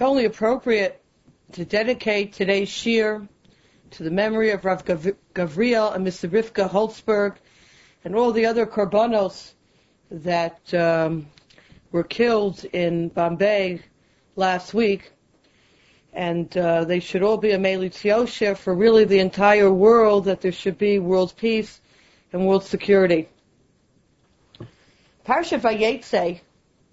It's only appropriate to dedicate today's shir to the memory of Rav Gavriel and Mr. Rivka Holzberg and all the other korbanos that were killed in Bombay last week. And they should all be a Melitz Yosher for really the entire world, that there should be world peace and world security. Parshat Vayetze,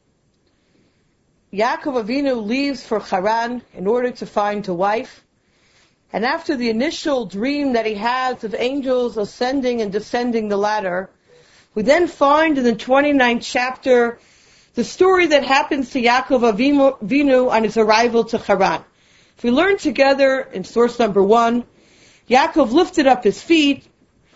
Yaakov Avinu leaves for Haran in order to find a wife. And after the initial dream that he has of angels ascending and descending the ladder, we then find in the 29th chapter the story that happens to Yaakov Avinu on his arrival to Haran. If we learn together in source number 1, Yaakov lifted up his feet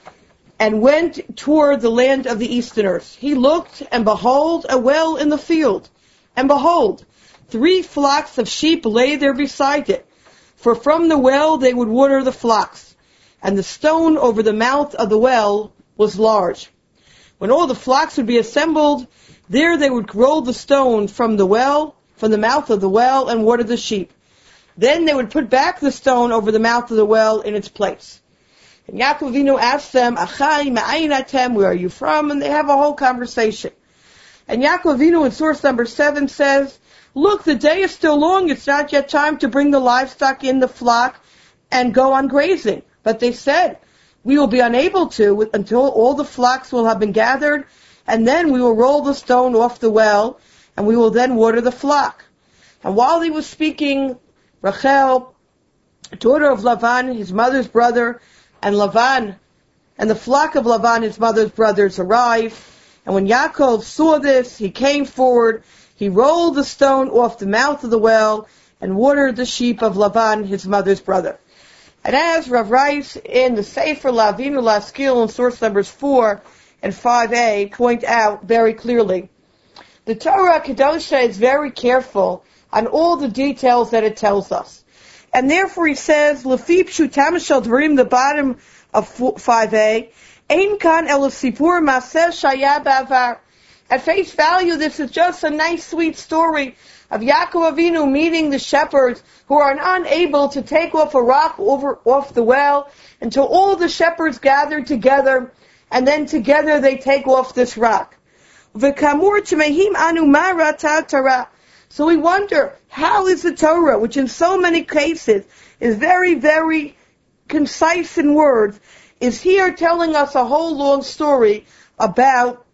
and went toward the land of the Easterners. He looked, and behold, a well in the field. And behold, 3 flocks of sheep lay there beside it. For from the well they would water the flocks. And the stone over the mouth of the well was large. When all the flocks would be assembled, there they would roll the stone from the mouth of the well, and water the sheep. Then they would put back the stone over the mouth of the well in its place. And Yaakov Avinu asked them, Achai, ma'ayin atem, where are you from? And they have a whole conversation. And Yaakov Avinu in source number 7 says, look, the day is still long. It's not yet time to bring the livestock in the flock and go on grazing. But they said, we will be unable to until all the flocks will have been gathered, and then we will roll the stone off the well, and we will then water the flock. And while he was speaking, Rachel, daughter of Lavan, his mother's brother, and Lavan, and the flock of Lavan, his mother's brothers, arrived. And when Yaakov saw this, he came forward, he rolled the stone off the mouth of the well, and watered the sheep of Lavan, his mother's brother. And as Rav Rice in the Sefer Lavinu Laskil in source numbers 4 and 5a point out very clearly, the Torah Kedosha is very careful on all the details that it tells us. And therefore he says, Lefi Pshutam Shel Dvarim, the bottom of 5a, Ein kan el sipur maseh shaya ba'avar. At face value, this is just a nice, sweet story of Yaakov Avinu meeting the shepherds who are unable to take off a rock off the well until all the shepherds gather together, and then together they take off this rock. V'kamur tmehim anu ma rata Torah. So we wonder, how is the Torah, which in so many cases is very, very concise in words, is here telling us a whole long story about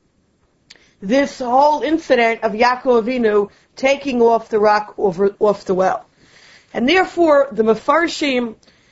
this whole incident of Yaakov Avinu taking off the rock off the well. And therefore, the Mefarshim,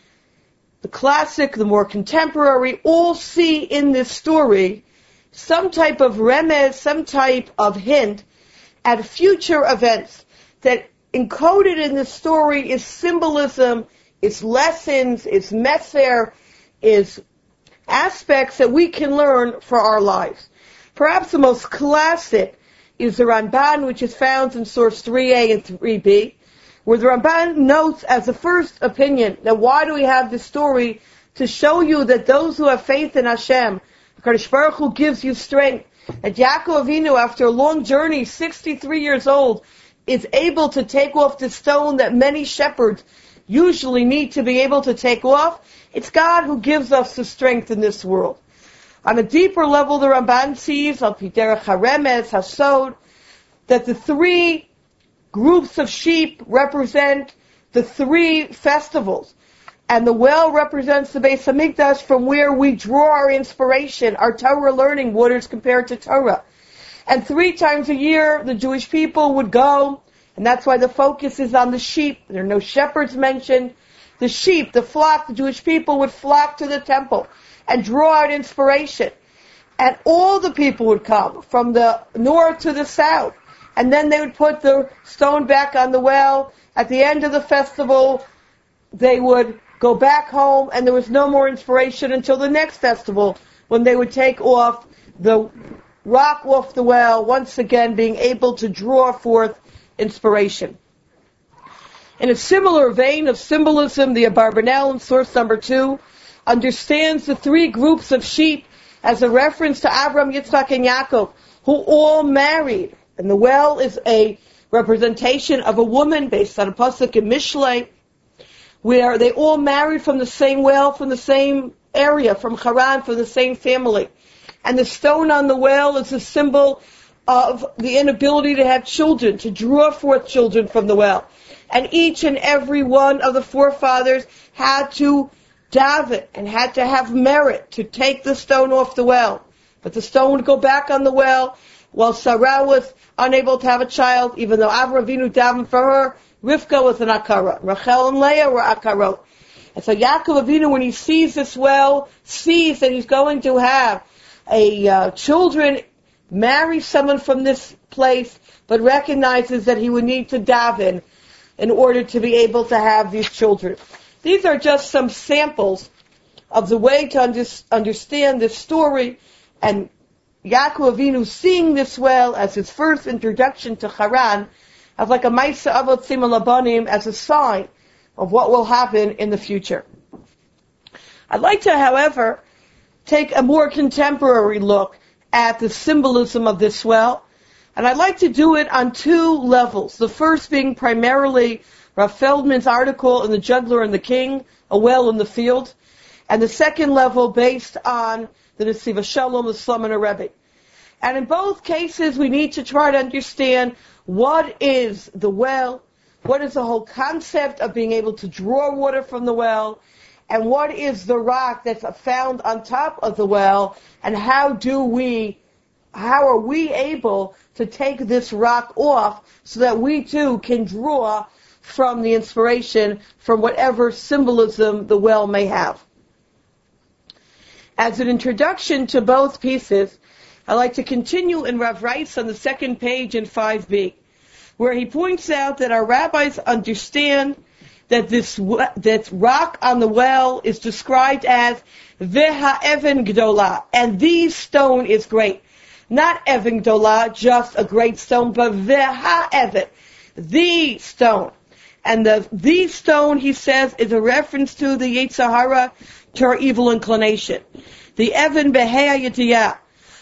the classic, the more contemporary, all see in this story some type of remez, some type of hint at future events that encoded in this story is symbolism, is lessons, is meser, is aspects that we can learn for our lives. Perhaps the most classic is the Ramban, which is found in source 3a and 3b, where the Ramban notes as a first opinion that why do we have this story? To show you that those who have faith in Hashem, HaKadosh Baruch Hu gives you strength. That Yaakov Avinu, after a long journey, 63 years old, is able to take off the stone that many shepherds usually need to be able to take off. It's God who gives us the strength in this world. On a deeper level, the Ramban sees, al pi derech haremes, hasod, that the 3 groups of sheep represent the 3 festivals. And the well represents the Beis Hamikdash, from where we draw our inspiration, our Torah learning, what is compared to Torah. And 3 times a year, the Jewish people would go, and that's why the focus is on the sheep. There are no shepherds mentioned. The sheep, the flock, the Jewish people would flock to the temple and draw out inspiration. And all the people would come, from the north to the south. And then they would put the stone back on the well. At the end of the festival, they would go back home, and there was no more inspiration until the next festival, when they would take off the rock off the well, once again being able to draw forth inspiration. In a similar vein of symbolism, the Abarbanel in source number 2 understands the 3 groups of sheep as a reference to Avram, Yitzchak, and Yaakov, who all married. And the well is a representation of a woman based on a pasuk in Mishlei, where they all married from the same well, from the same area, from Haran, from the same family. And the stone on the well is a symbol of the inability to have children, to draw forth children from the well. And each and every one of the forefathers had to daven and had to have merit to take the stone off the well. But the stone would go back on the well while Sarah was unable to have a child, even though Avraham Avinu davened for her. Rivka was an akara. Rachel and Leah were akarot. And so Yaakov Avinu, when he sees this well, sees that he's going to have children, marry someone from this place, but recognizes that he would need to daven in order to be able to have these children. These are just some samples of the way to understand this story, and Yaakov Avinu seeing this well as his first introduction to Haran, as like a Maisa Avot Simul Labanim, as a sign of what will happen in the future. I'd like to, however, take a more contemporary look at the symbolism of this well, and I'd like to do it on two levels. The first being primarily Rav Feldman's article in The Juggler and the King, A Well in the Field, and the second level based on the Nesiva Shalom, the Slumina Rebbe. And in both cases, we need to try to understand what is the well, what is the whole concept of being able to draw water from the well, and what is the rock that's found on top of the well, and how are we able to take this rock off so that we too can draw from the inspiration from whatever symbolism the well may have. As an introduction to both pieces, I'd like to continue in Rav Reis on the second page in 5b, where he points out that our rabbis understand that that rock on the well is described as Veha Even Gdola, and the stone is great. Not Even Gdola, just a great stone, but Veha Even, the stone. And the stone, he says, is a reference to the Yetzer Hara, to our evil inclination. The Even Behei Yediyah.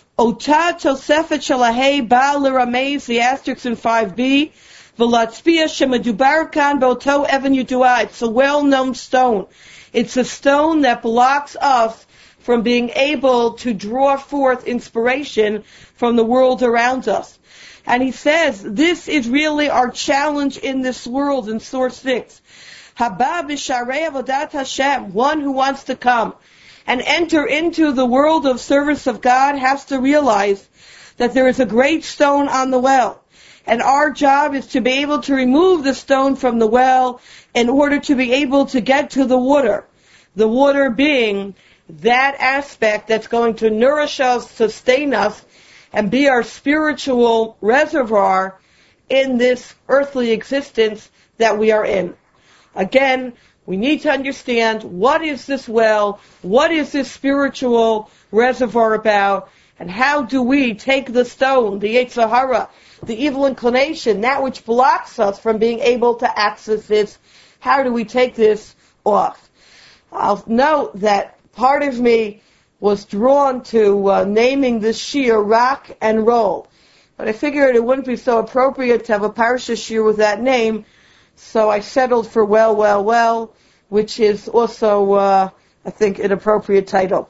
Ota Tosefet Shalahei Ba L'Ramez, the asterisk in 5b, V'Latzpia Shemadubar Kan Boto Even Yedua. It's a well-known stone. It's a stone that blocks us from being able to draw forth inspiration from the world around us. And he says, this is really our challenge in this world in source 6. Haba b'sharei avodat Hashem, one who wants to come and enter into the world of service of God has to realize that there is a great stone on the well. And our job is to be able to remove the stone from the well in order to be able to get to the water. The water being that aspect that's going to nourish us, sustain us, and be our spiritual reservoir in this earthly existence that we are in. Again, we need to understand what is this well, what is this spiritual reservoir about, and how do we take the stone, the Yetzer Hara, the evil inclination, that which blocks us from being able to access this, how do we take this off? I'll note that part of me was drawn to naming this shir Rock and Roll, but I figured it wouldn't be so appropriate to have a parasha shir with that name, so I settled for Well, which is also, I think, an appropriate title.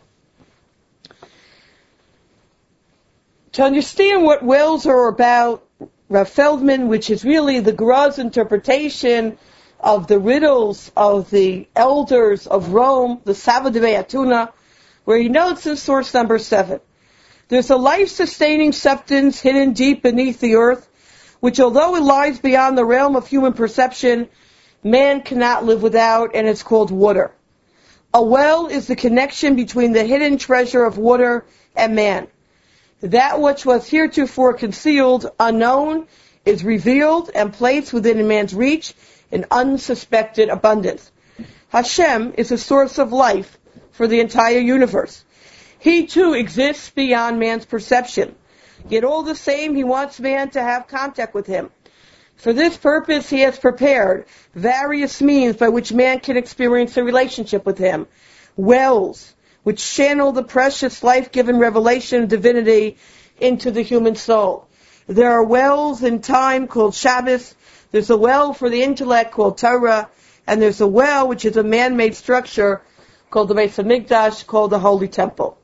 To understand what wells are about, Rav Feldman, which is really the Graz interpretation of the riddles of the elders of Rome, the Savadevei Atuna, where he notes in source number 7, there's a life-sustaining substance hidden deep beneath the earth, which although it lies beyond the realm of human perception, man cannot live without, and it's called water. A well is the connection between the hidden treasure of water and man. That which was heretofore concealed, unknown, is revealed and placed within a man's reach in unsuspected abundance. Hashem is a source of life for the entire universe. He too exists beyond man's perception. Yet all the same, he wants man to have contact with him. For this purpose, he has prepared various means by which man can experience a relationship with him. Wells, which channel the precious life-given revelation of divinity into the human soul. There are wells in time called Shabbos. There's a well for the intellect called Torah. And there's a well, which is a man-made structure called the Beis HaMikdash, called the Holy Temple.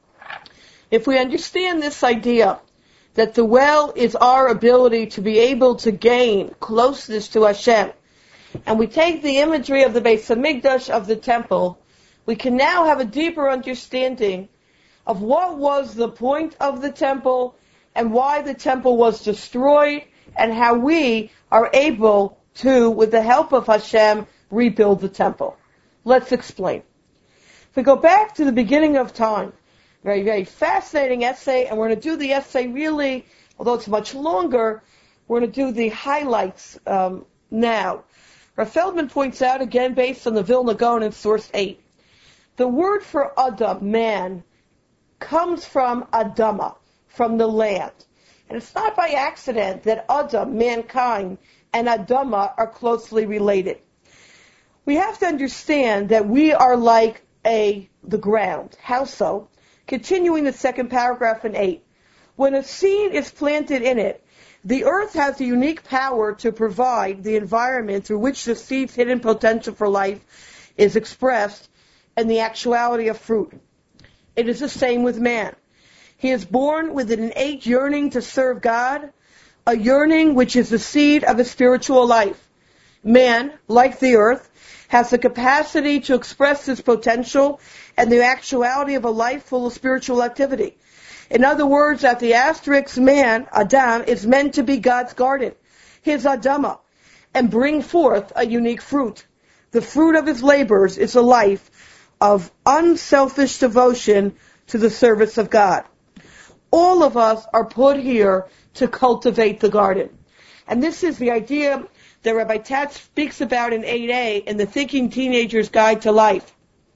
If we understand this idea that the well is our ability to be able to gain closeness to Hashem, and we take the imagery of the Beis HaMikdash, of the temple, we can now have a deeper understanding of what was the point of the temple and why the temple was destroyed and how we are able to, with the help of Hashem, rebuild the temple. Let's explain. If we go back to the beginning of time, very, very fascinating essay, and we're going to do the essay really, although it's much longer, we're going to do the highlights now. Rav Feldman points out, again based on the Vilna Gaon in source 8, the word for Adam, man, comes from Adama, from the land. And it's not by accident that Adam, mankind, and Adama are closely related. We have to understand that we are like the ground. How so? Continuing the second paragraph in 8. When a seed is planted in it, the earth has a unique power to provide the environment through which the seed's hidden potential for life is expressed and the actuality of fruit. It is the same with man. He is born with an innate yearning to serve God, a yearning which is the seed of his spiritual life. Man, like the earth, has the capacity to express his potential and the actuality of a life full of spiritual activity. In other words, at the asterisk, man, Adam, is meant to be God's garden, his Adama, and bring forth a unique fruit. The fruit of his labors is a life of unselfish devotion to the service of God. All of us are put here to cultivate the garden. And this is the idea that Rabbi Tatz speaks about in 8a in the Thinking Teenager's Guide to Life.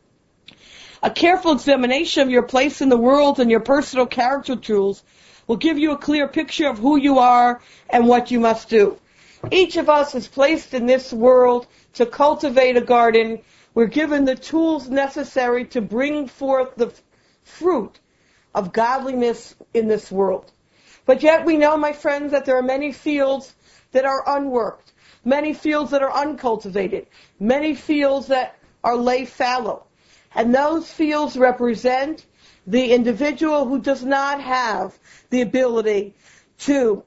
A careful examination of your place in the world and your personal character tools will give you a clear picture of who you are and what you must do. Each of us is placed in this world to cultivate a garden. We're given the tools necessary to bring forth the fruit of godliness in this world. But yet we know, my friends, that there are many fields that are unworked, many fields that are uncultivated, many fields that are lay fallow. And those fields represent the individual who does not have the ability to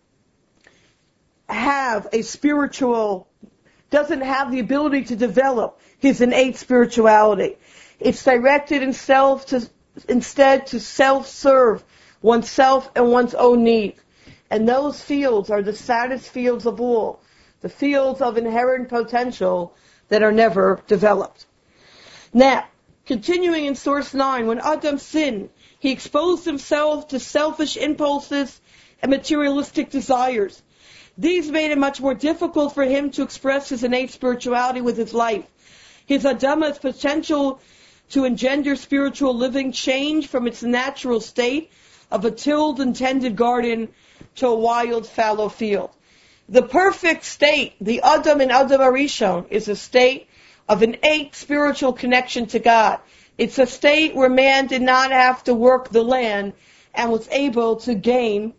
have a spiritual, doesn't have the ability to develop his innate spirituality. It's directed instead to self-serve oneself and one's own needs. And those fields are the saddest fields of all, the fields of inherent potential that are never developed. Now, continuing in source 9, when Adam sinned, he exposed himself to selfish impulses and materialistic desires. These made it much more difficult for him to express his innate spirituality with his life. His Adama's potential to engender spiritual living changed from its natural state of a tilled and tended garden to a wild fallow field. The perfect state, the Adam in Adam Arishon, is a state of innate spiritual connection to God. It's a state where man did not have to work the land and was able to gain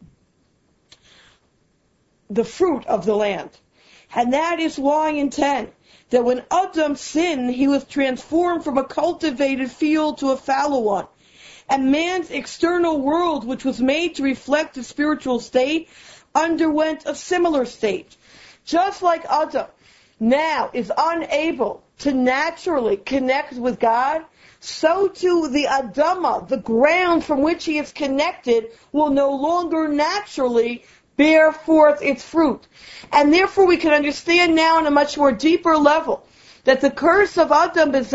the fruit of the land. And that is why in 10, that when Adam sinned, he was transformed from a cultivated field to a fallow one. And man's external world, which was made to reflect the spiritual state, underwent a similar state. Just like Adam now is unable to naturally connect with God, so too the Adama, the ground from which he is connected, will no longer naturally bear forth its fruit. And therefore we can understand now on a much more deeper level that the curse of Adam, with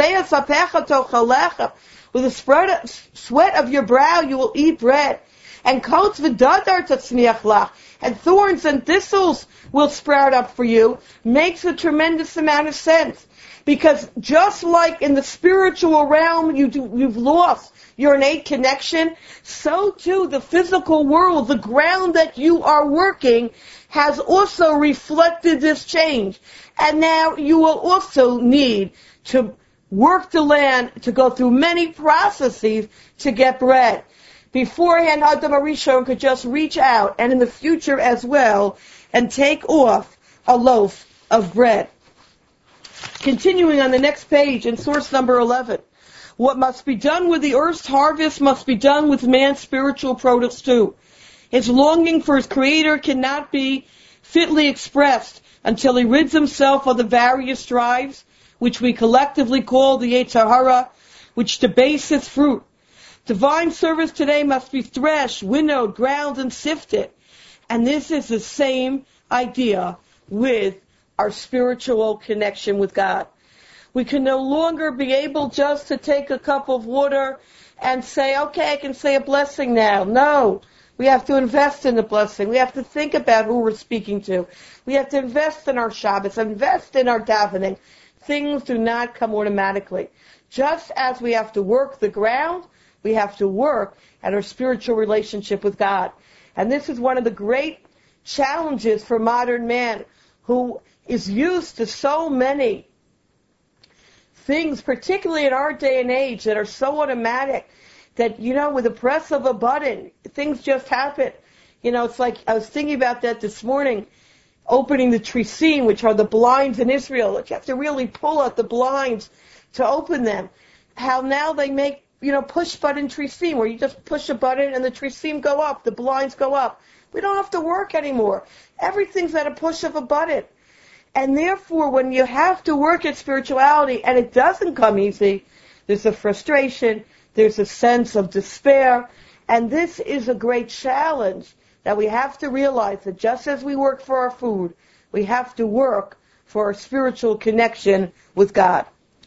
the sweat of your brow you will eat bread, and coats v'dadar tatzmiach lach, and thorns and thistles will sprout up for you, makes a tremendous amount of sense. Because just like in the spiritual realm you've lost your innate connection, so too the physical world, the ground that you are working, has also reflected this change. And now you will also need to work the land, to go through many processes to get bread. Beforehand, Adam Arishon could just reach out, and in the future as well, and take off a loaf of bread. Continuing on the next page in source number 11. What must be done with the earth's harvest must be done with man's spiritual produce too. His longing for his Creator cannot be fitly expressed until he rids himself of the various drives, which we collectively call the Yetzer Hara, which debaseth fruit. Divine service today must be threshed, winnowed, ground, and sifted. And this is the same idea with our spiritual connection with God. We can no longer be able just to take a cup of water and say, okay, I can say a blessing now. No. We have to invest in the blessing. We have to think about who we're speaking to. We have to invest in our Shabbos, invest in our davening. Things do not come automatically. Just as we have to work the ground, we have to work at our spiritual relationship with God. And this is one of the great challenges for modern man, who is used to so many things, particularly in our day and age, that are so automatic that, with the press of a button, things just happen. It's like, I was thinking about that this morning, opening the trisim, which are the blinds in Israel. You have to really pull out the blinds to open them. How now they make, push button trisim, where you just push a button and the trisim go up, the blinds go up. We don't have to work anymore. Everything's at a push of a button. And therefore, when you have to work at spirituality, and it doesn't come easy, there's a frustration, there's a sense of despair, and this is a great challenge that we have to realize that just as we work for our food, we have to work for our spiritual connection with God.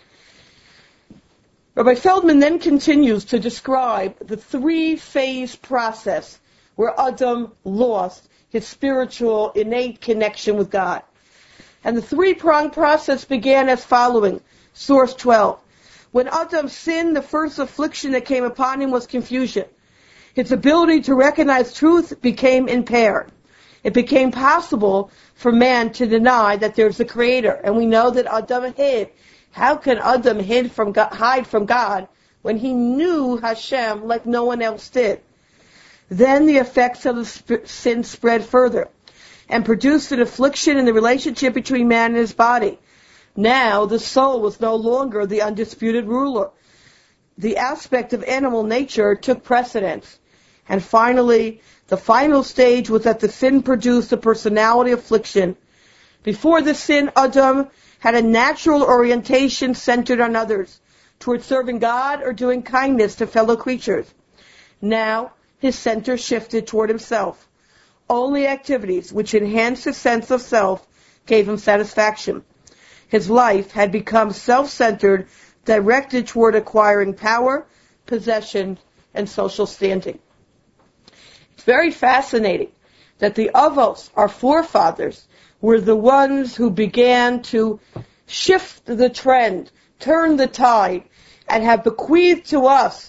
Rabbi Feldman then continues to describe the three-phase process where Adam lost his spiritual innate connection with God. And the three-pronged process began as following. Source 12. When Adam sinned, the first affliction that came upon him was confusion. His ability to recognize truth became impaired. It became possible for man to deny that there's a Creator. And we know that Adam hid. How can Adam hide from God when he knew Hashem like no one else did? Then the effects of the sin spread further and produced an affliction in the relationship between man and his body. Now the soul was no longer the undisputed ruler. The aspect of animal nature took precedence. And finally, the final stage was that the sin produced a personality affliction. Before the sin, Adam had a natural orientation centered on others, towards serving God or doing kindness to fellow creatures. Now, his center shifted toward himself. Only activities which enhanced his sense of self gave him satisfaction. His life had become self-centered, directed toward acquiring power, possession, and social standing. It's very fascinating that the Avos, our forefathers, were the ones who began to shift the trend, turn the tide, and have bequeathed to us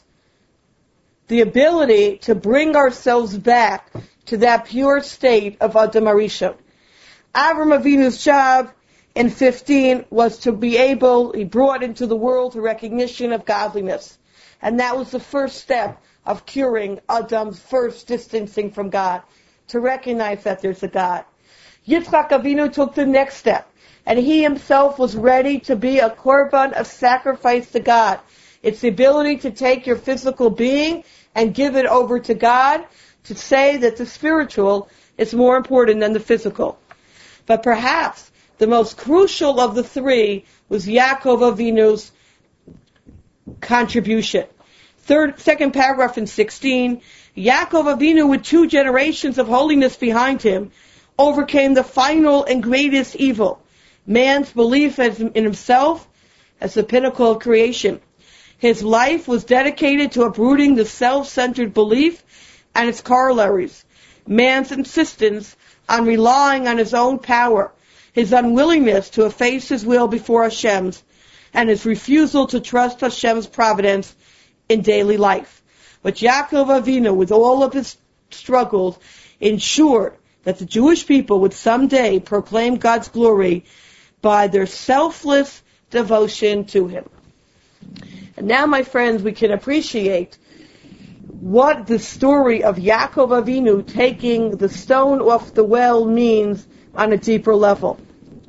the ability to bring ourselves back to that pure state of Adam Arishon. Avram Avinu's job in 15 was to be able, he brought into the world the recognition of godliness. And that was the first step of curing Adam's first distancing from God, to recognize that there's a God. Yitzchak Avinu took the next step, and he himself was ready to be a korban of sacrifice to God. It's the ability to take your physical being and give it over to God, to say that the spiritual is more important than the physical. But perhaps the most crucial of the three was Yaakov Avinu's contribution. Second paragraph in 16, Yaakov Avinu, with 2 generations of holiness behind him, overcame the final and greatest evil, man's belief in himself as the pinnacle of creation. His life was dedicated to uprooting the self-centered belief and its corollaries, man's insistence on relying on his own power, his unwillingness to efface his will before Hashem's, and his refusal to trust Hashem's providence in daily life. But Yaakov Avinu, with all of his struggles, ensured that the Jewish people would someday proclaim God's glory by their selfless devotion to Him. And now, my friends, we can appreciate what the story of Yaakov Avinu taking the stone off the well means on a deeper level.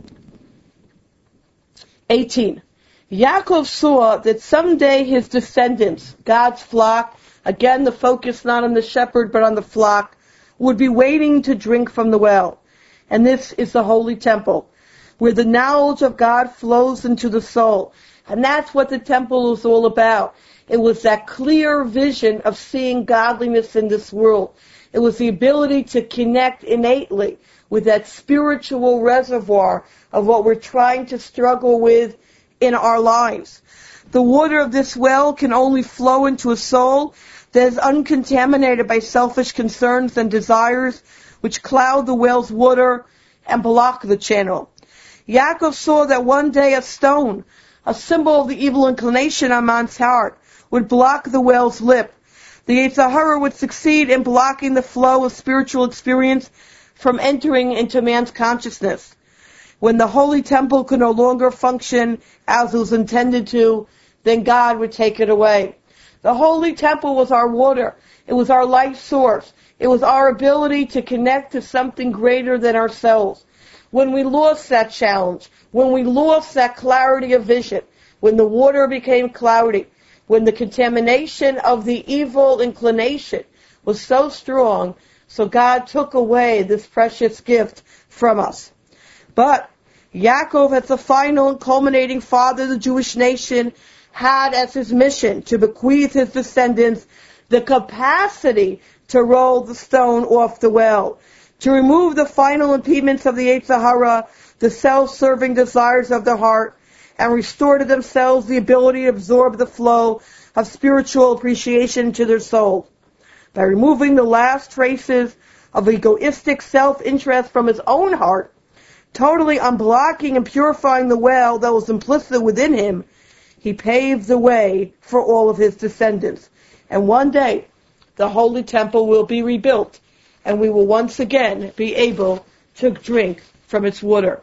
18. Yaakov saw that someday his descendants, God's flock, again the focus not on the shepherd but on the flock, would be waiting to drink from the well. And this is the holy temple, where the knowledge of God flows into the soul. And that's what the temple was all about. It was that clear vision of seeing godliness in this world. It was the ability to connect innately with that spiritual reservoir of what we're trying to struggle with in our lives. The water of this well can only flow into a soul that is uncontaminated by selfish concerns and desires which cloud the well's water and block the channel. Yaakov saw that one day a stone, a symbol of the evil inclination on man's heart, would block the well's lip. The Yetzer Hara would succeed in blocking the flow of spiritual experience from entering into man's consciousness. When the holy temple could no longer function as it was intended to, then God would take it away. The holy temple was our water. It was our life source. It was our ability to connect to something greater than ourselves. When we lost that challenge, when we lost that clarity of vision, when the water became cloudy, when the contamination of the evil inclination was so strong, so God took away this precious gift from us. But Yaakov, as the final and culminating father of the Jewish nation, had as his mission to bequeath his descendants the capacity to roll the stone off the well, to remove the final impediments of the Yetzer Hara, the self-serving desires of their heart, and restore to themselves the ability to absorb the flow of spiritual appreciation to their soul. By removing the last traces of egoistic self-interest from his own heart, totally unblocking and purifying the well that was implicit within him, he paved the way for all of his descendants. And one day, the holy temple will be rebuilt, and we will once again be able to drink from its water.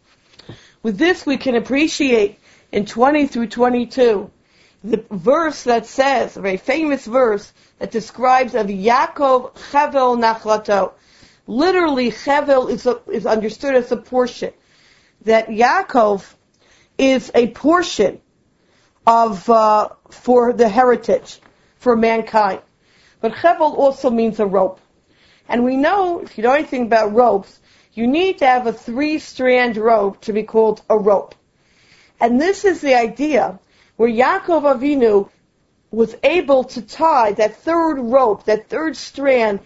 With this, we can appreciate in 20 through 22 the verse that says, a very famous verse that describes of Yaakov Chevel Nachlato. Literally, Chevel is understood as a portion. That Yaakov is a portion of for the heritage, for mankind. But Chevel also means a rope. And we know, if you know anything about ropes, you need to have a 3-strand rope to be called a rope. And this is the idea where Yaakov Avinu was able to tie that third rope, that third strand,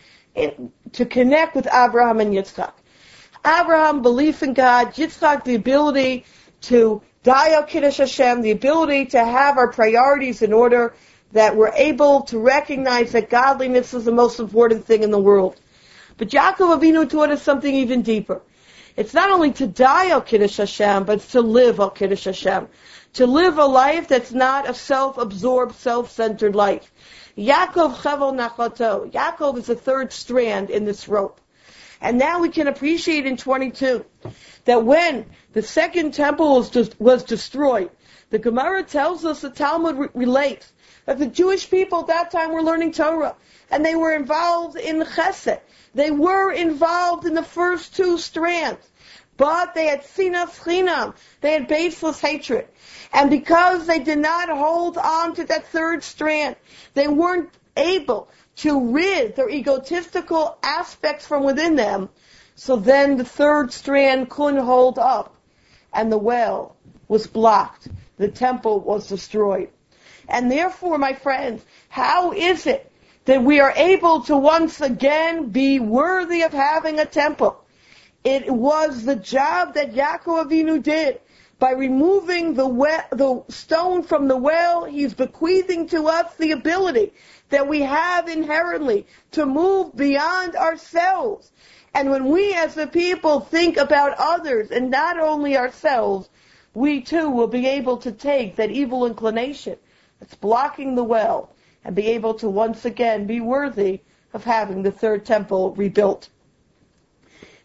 to connect with Abraham and Yitzchak. Abraham, belief in God; Yitzchak, the ability to die al Kiddush Hashem, the ability to have our priorities in order, that we're able to recognize that godliness is the most important thing in the world. But Yaakov Avinu taught us something even deeper. It's not only to die al Kiddush Hashem, but it's to live al Kiddush Hashem. To live a life that's not a self-absorbed, self-centered life. Yaakov Chevel Nachlato. Yaakov is the third strand in this rope. And now we can appreciate in 22 that when the second temple was destroyed, the Gemara tells us, the Talmud relates, that the Jewish people at that time were learning Torah, and they were involved in Chesed. They were involved in the first 2 strands, but they had sinas chinam. They had baseless hatred. And because they did not hold on to that third strand, they weren't able to rid their egotistical aspects from within them. So then the third strand couldn't hold up, and the well was blocked. The temple was destroyed. And therefore, my friends, how is it that we are able to once again be worthy of having a temple? It was the job that Yaakov Avinu did. By removing the stone from the well, he's bequeathing to us the ability that we have inherently to move beyond ourselves. And when we as a people think about others and not only ourselves, we too will be able to take that evil inclination that's blocking the well and be able to once again be worthy of having the third temple rebuilt.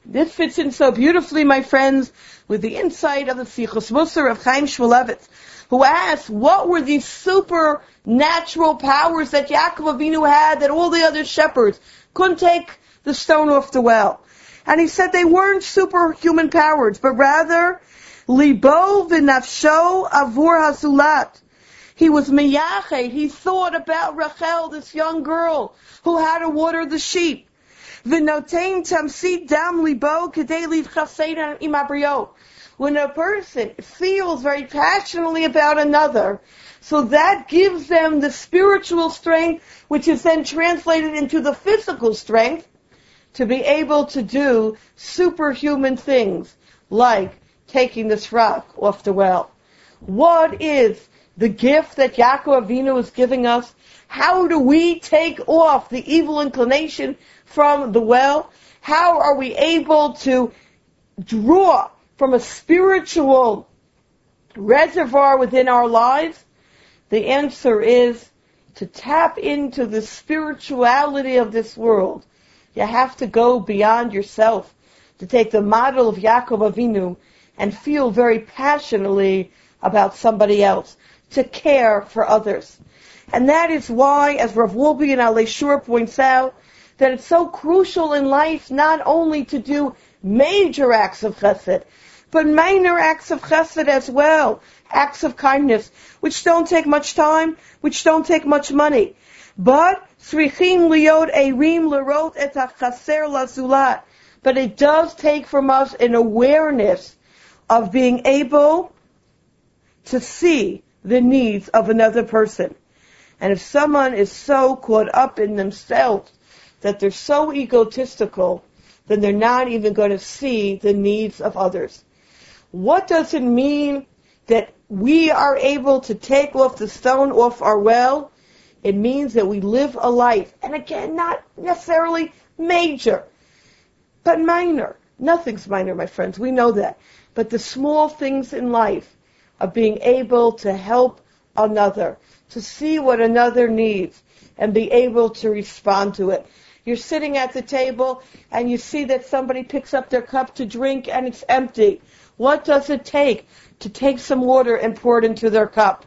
This fits in so beautifully, my friends, with the insight of the Sichos Musar of Chaim Shmulevitz, who asked, what were these supernatural powers that Yaakov Avinu had that all the other shepherds couldn't take the stone off the well? And he said they weren't superhuman powers, but rather, libo v'nafsho avur hazulat. He was miyached. He thought about Rachel, this young girl who had to water the sheep. V'notein tamsid dam libo kedei livchasein imabrio. When a person feels very passionately about another, so that gives them the spiritual strength, which is then translated into the physical strength to be able to do superhuman things, like taking this rock off the well. What is the gift that Yaakov Avinu is giving us? How do we take off the evil inclination from the well? How are we able to draw from a spiritual reservoir within our lives? The answer is to tap into the spirituality of this world. You have to go beyond yourself to take the model of Yaakov Avinu and feel very passionately about somebody else, to care for others. And that is why, as Rav Wolbe and Alei Shur points out, that it's so crucial in life not only to do major acts of chesed, but minor acts of chesed as well, acts of kindness, which don't take much time, which don't take much money. But tzrichim liot eirim lerot et hachaser lazulat. But it does take from us an awareness of being able to see the needs of another person. And if someone is so caught up in themselves that they're so egotistical, then they're not even going to see the needs of others. What does it mean that we are able to take off the stone off our well? It means that we live a life, and again, not necessarily major, but minor. Nothing's minor, my friends, we know that. But the small things in life of being able to help another, to see what another needs, and be able to respond to it. You're sitting at the table, and you see that somebody picks up their cup to drink, and it's empty. What does it take to take some water and pour it into their cup?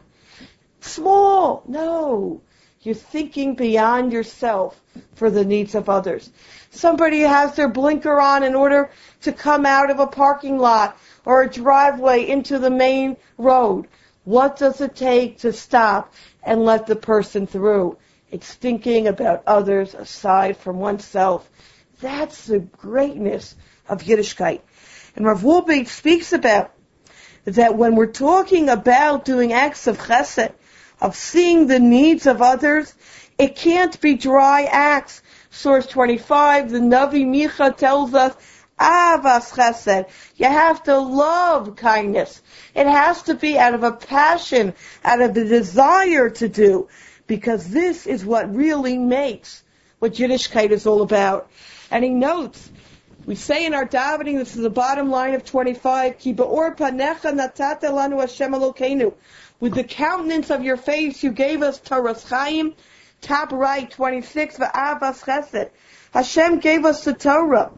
Small. No. You're thinking beyond yourself for the needs of others. Somebody has their blinker on in order to come out of a parking lot or a driveway into the main road. What does it take to stop and let the person through? It's thinking about others aside from oneself. That's the greatness of Yiddishkeit. And Rav Wolbe speaks about that when we're talking about doing acts of chesed, of seeing the needs of others, it can't be dry acts. Source 25, the Navi Micha tells us, Avas chesed. You have to love kindness. It has to be out of a passion, out of the desire to do, because this is what really makes what Yiddishkeit is all about. And he notes, we say in our davening, this is the bottom line of 25, Ki ba'or panecha natata lanu Hashem Elokeinu. With the countenance of your face, you gave us Toras Chaim, top right, 26, V'avas chesed. Hashem gave us the Torah.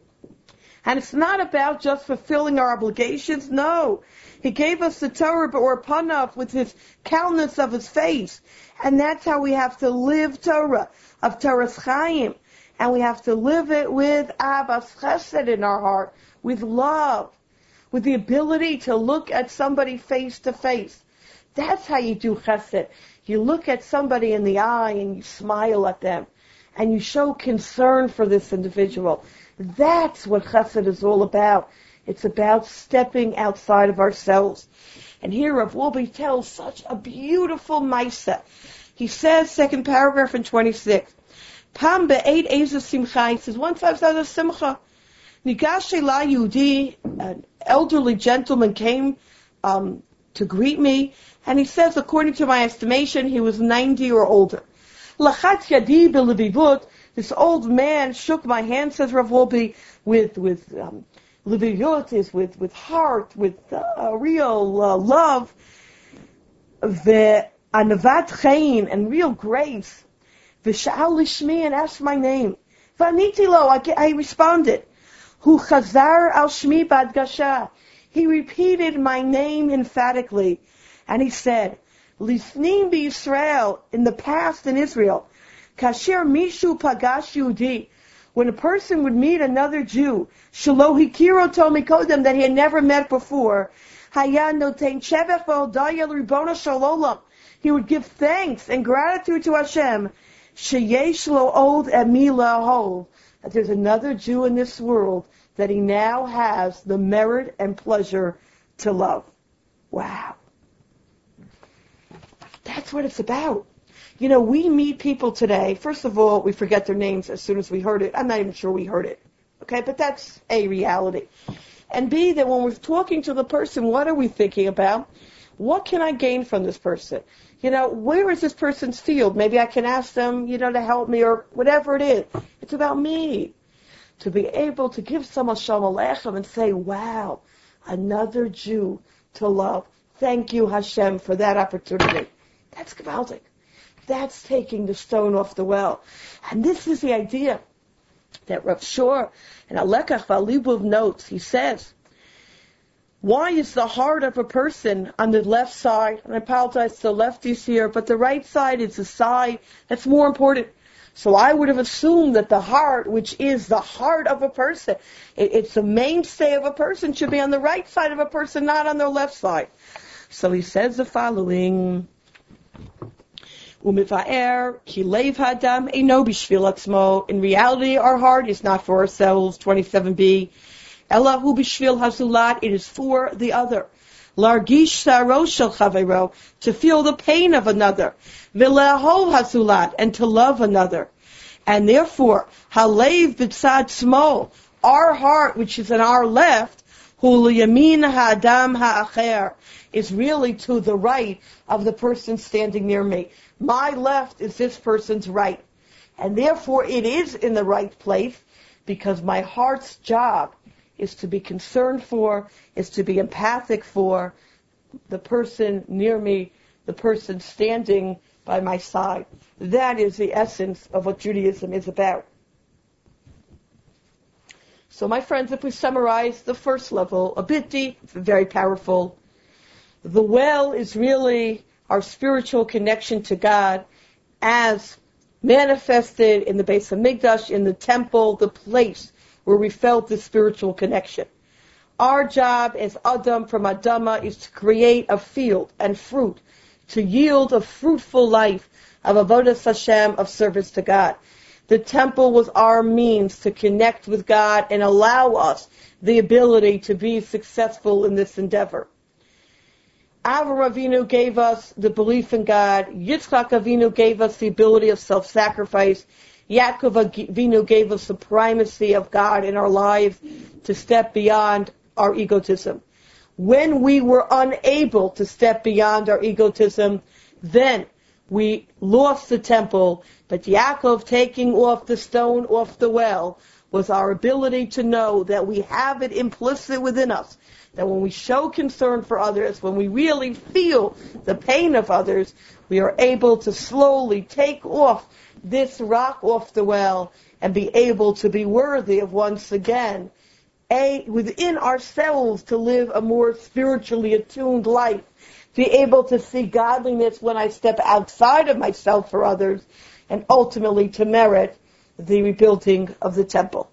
And it's not about just fulfilling our obligations, no. He gave us the Torah, but we're panav with his countenance of his face. And that's how we have to live Torah, of Toras Chaim. And we have to live it with Avas Chesed in our heart, with love, with the ability to look at somebody face to face. That's how you do chesed. You look at somebody in the eye and you smile at them. And you show concern for this individual. That's what chesed is all about. It's about stepping outside of ourselves. And here Rav Wolbe tells such a beautiful maisa. He says, second paragraph in 26, Pam be'ed eza simcha. He says, once I was at a simcha. Nigash la Yehudi, an elderly gentleman came to greet me. And he says, according to my estimation, he was 90 or older. Lachat yadi b'levivut. This old man shook my hand, says Rav Wolbe, with levivut is with heart, with real love, ve'anavat chaim, and real grace. V'sha'al lishmi, and asked my name. V'aniti lo, I responded. Hu chazar al shmi badgasha. He repeated my name emphatically. And he said, Lisnim b'Yisrael, in the past in Israel, kasher mishu pagash Yehudi, when a person would meet another Jew, shelo hikiro to mikodem, that he had never met before, haya noten shevach v'hodaya l'ribono shel olam, he would give thanks and gratitude to Hashem, sheyesh lo od emi lahov, that there's another Jew in this world that he now has the merit and pleasure to love. Wow. That's what it's about. You know, we meet people today, first of all, we forget their names as soon as we heard it. I'm not even sure we heard it. Okay, but that's A, reality. And B, that when we're talking to the person, what are we thinking about? What can I gain from this person? You know, where is this person's field? Maybe I can ask them, to help me or whatever it is. It's about me. To be able to give someone Shalom Aleichem and say, wow, another Jew to love. Thank you, Hashem, for that opportunity. That's gewaldig. That's taking the stone off the well. And this is the idea that Rav Shor and Alekach Valibov notes. He says, why is the heart of a person on the left side, and I apologize to the lefties here, but the right side is the side that's more important. So I would have assumed that the heart, which is the heart of a person, it's the mainstay of a person, should be on the right side of a person, not on their left side. So he says the following, Umiva'er ki leiv hadam eino b'shvil atzmo. In reality, our heart is not for ourselves, 27b. Elahu b'shvil hazulat, it is for the other. Largish saro shel chaveiro, to feel the pain of another. V'lehov hazulat, and to love another. And therefore, halev b'tzad smo, our heart, which is on our left, hu liyamin ha'adam ha'acher, is really to the right of the person standing near me. My left is this person's right. And therefore it is in the right place because my heart's job is to be concerned for, is to be empathic for the person near me, the person standing by my side. That is the essence of what Judaism is about. So my friends, if we summarize the first level, a bit deep, very powerful. The well is really our spiritual connection to God as manifested in the Beis Hamikdash, in the temple, the place where we felt the spiritual connection. Our job as Adam from Adama is to create a field and fruit, to yield a fruitful life of avodas Hashem, of service to God. The temple was our means to connect with God and allow us the ability to be successful in this endeavor. Avraham Avinu gave us the belief in God. Yitzchak Avinu gave us the ability of self-sacrifice. Yaakov Avinu gave us the primacy of God in our lives to step beyond our egotism. When we were unable to step beyond our egotism, then we lost the temple. But Yaakov taking off the stone off the well was our ability to know that we have it implicit within us, that when we show concern for others, when we really feel the pain of others, we are able to slowly take off this rock off the well and be able to be worthy of once again, within ourselves, to live a more spiritually attuned life, be able to see godliness when I step outside of myself for others, and ultimately to merit the rebuilding of the temple.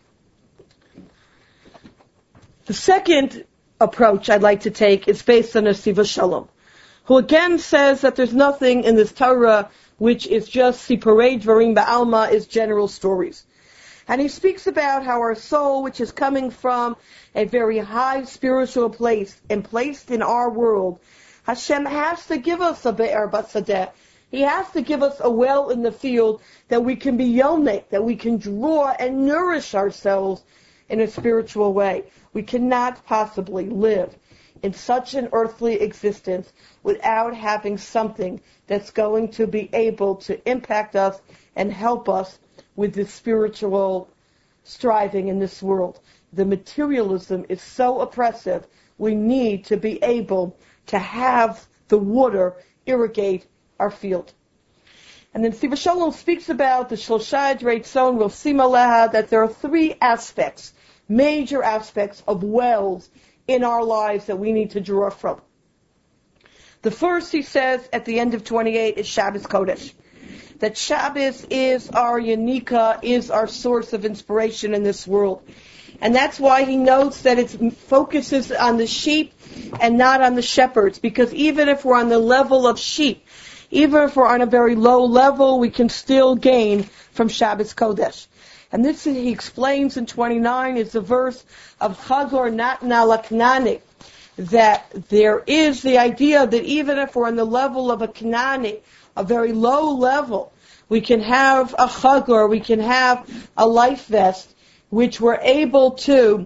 The second approach I'd like to take is based on Siva Shalom, who again says that there's nothing in this Torah which is just Siparei Dvarim Ba'alma, is general stories. And he speaks about how our soul, which is coming from a very high spiritual place and placed in our world, Hashem has to give us a Be'er Basadeh. He has to give us a well in the field that we can be yonik, that we can draw and nourish ourselves in a spiritual way. We cannot possibly live in such an earthly existence without having something that's going to be able to impact us and help us with this spiritual striving in this world. The materialism is so oppressive, we need to be able to have the water irrigate our field. And then Siva Shalom speaks about the Shlosha Reitzon Rosim Aleha, that there are three aspects major aspects of wells in our lives that we need to draw from. The first, he says, at the end of 28, is Shabbos Kodesh. That Shabbos is our Yanika, is our source of inspiration in this world. And that's why he notes that it focuses on the sheep and not on the shepherds. Because even if we're on the level of sheep, even if we're on a very low level, we can still gain from Shabbos Kodesh. And this, he explains in 29, is the verse of Chazor Natna Laknani, that there is the idea that even if we're on the level of a Knani, a very low level, we can have a Chagor, we can have a life vest, which we're able to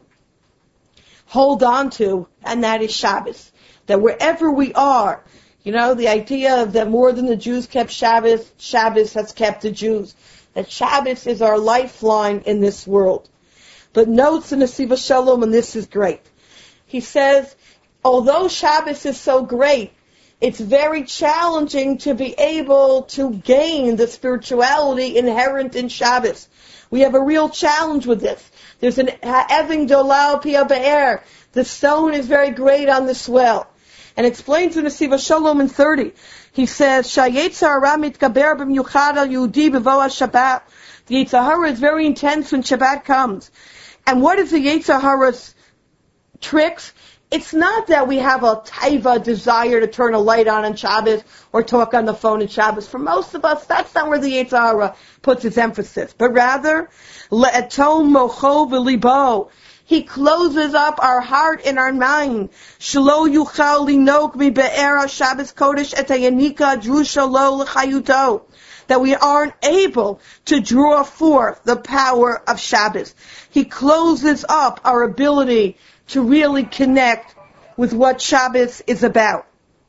hold on to, and that is Shabbos. That wherever we are, the idea that more than the Jews kept Shabbos, Shabbos has kept the Jews. That Shabbos is our lifeline in this world. But notes in the Siva Shalom, and this is great. He says, although Shabbos is so great, it's very challenging to be able to gain the spirituality inherent in Shabbos. We have a real challenge with this. There's an Eving Dolal Pia Be'er. The stone is very great on the swell. And explains in the Siva Shalom in 30. He says, Shayetza hara mitgaber b'myuchad al Yehudi b'vo Shabbat. The Yetzer Hara is very intense when Shabbat comes. And what is the Yetzer Hara's tricks? It's not that we have a taiva desire to turn a light on Shabbos or talk on the phone on Shabbos. For most of us, that's not where the Yetzer Hara puts its emphasis. But rather, le'etom mocho v'libo. He closes up our heart and our mind. Shelo yuchal linok mi be'era Shabbos Kodesh et hayanika drusha lo l'chayuto. That we aren't able to draw forth the power of Shabbos. He closes up our ability to really connect with what Shabbos is about.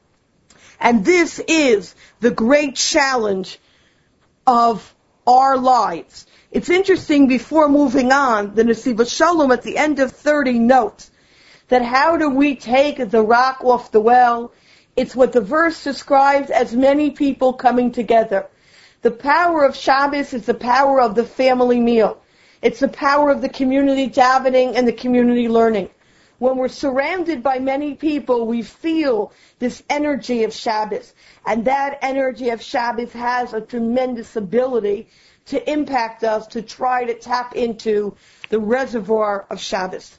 And this is the great challenge of our lives. It's interesting, before moving on, the Nesiva Shalom at the end of 30 notes that how do we take the rock off the well? It's what the verse describes as many people coming together. The power of Shabbos is the power of the family meal. It's the power of the community davening and the community learning. When we're surrounded by many people, we feel this energy of Shabbos. And that energy of Shabbos has a tremendous ability to impact us, to try to tap into the reservoir of Shabbos.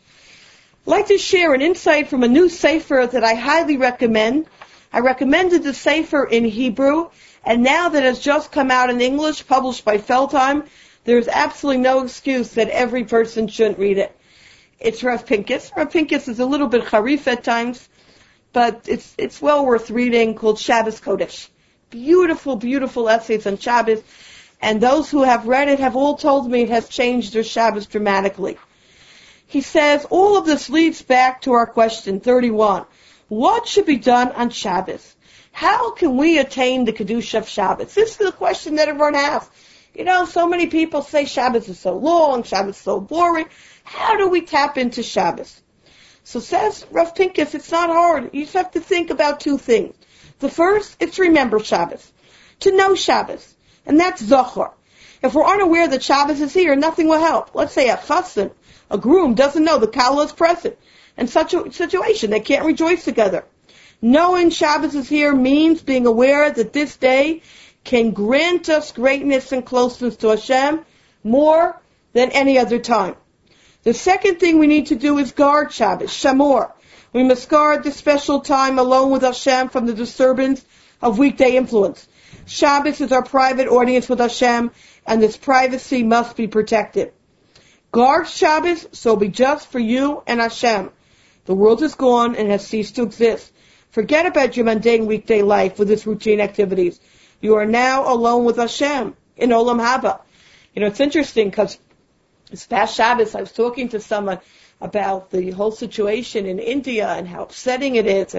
I'd like to share an insight from a new sefer that I highly recommend. I recommended the sefer in Hebrew, and now that it's just come out in English, published by Feldheim, there's absolutely no excuse that every person shouldn't read it. It's Rav Pincus. Rav Pincus is a little bit harif at times, but it's well worth reading, called Shabbos Kodesh. Beautiful, beautiful essays on Shabbos, and those who have read it have all told me it has changed their Shabbos dramatically. He says, all of this leads back to our question 31. What should be done on Shabbos? How can we attain the Kedusha of Shabbos? This is the question that everyone asks. So many people say Shabbos is so long, Shabbos is so boring. How do we tap into Shabbos? So says Rav Pincus, it's not hard. You just have to think about two things. The first is to remember Shabbos, to know Shabbos, and that's Zohar. If we're unaware that Shabbos is here, nothing will help. Let's say a chassan, a groom, doesn't know the Kala is present. In such a situation, they can't rejoice together. Knowing Shabbos is here means being aware that this day can grant us greatness and closeness to Hashem more than any other time. The second thing we need to do is guard Shabbos, Shamor. We must guard this special time alone with Hashem from the disturbance of weekday influence. Shabbos is our private audience with Hashem, and this privacy must be protected. Guard Shabbos, so it'll be just for you and Hashem. The world is gone and has ceased to exist. Forget about your mundane weekday life with its routine activities. You are now alone with Hashem in Olam Haba. It's interesting because this past Shabbos I was talking to someone about the whole situation in India and how upsetting it is,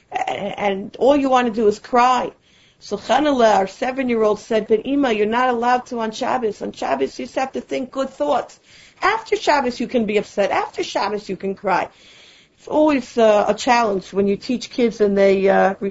and all you want to do is cry. So Chanaleh, our 7-year-old, said, but Ima, you're not allowed to on Shabbos. On Shabbos you just have to think good thoughts. After Shabbos you can be upset. After Shabbos you can cry. It's always a challenge when you teach kids and they